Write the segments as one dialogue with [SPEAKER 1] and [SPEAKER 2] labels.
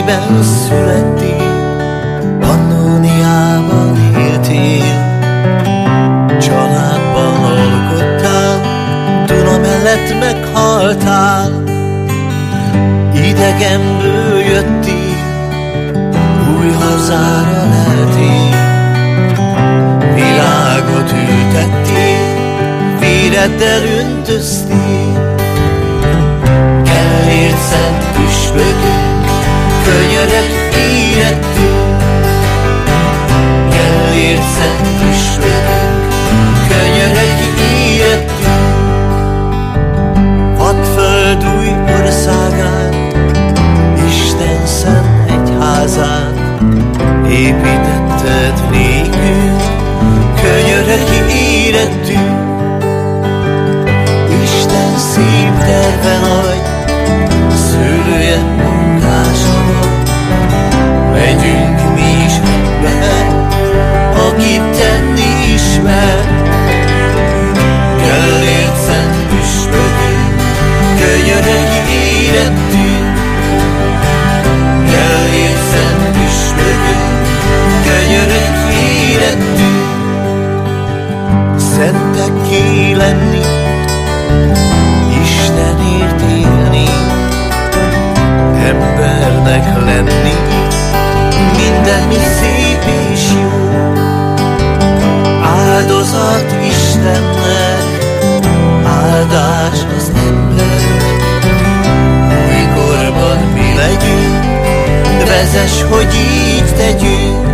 [SPEAKER 1] Bécsben születtél, Pannóniában éltél, családban alkottál, Duna mellett meghaltál. Idegenből jöttél, új hazára leltél, világot ültettél, véreddel öntöztél. Gellért szent püspökünk, könyörög érettünk. Gellért szent püspökünk, könyörög érettünk. Vadföld új országát, Isten szent egyházát építetted nékünk, könyörög érettünk. Isten szép terve nagy, szőlője munkása vagy. Megyünk mi is ebbe, akit tenni ismer. Gellért szent püspökünk, könyörög érettünk. Gellért szent püspökünk, könyörög érettünk. Szentekké lenni, Istenért élni, embernek lenni, minden mi szép és jó. Áldozat Istennek, áldás az embernek. Újkorban mi legyünk, vezess, hogy így tegyünk.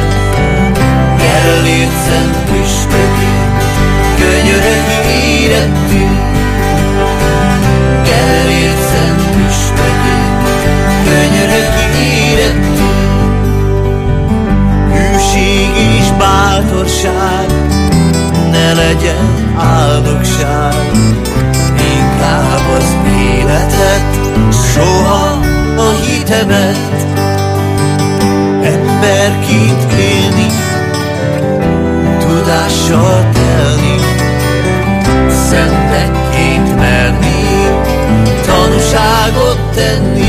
[SPEAKER 1] Gellért szent püspökünk, könyörög érettünk. Gellért szent püspökünk, könyörög érettünk. Hűség és bátorság, ne legyen áldogság, inkább az életet, soha a hitemet. Emberként élni, tudással telni, szentekként merni, tanúságot tenni.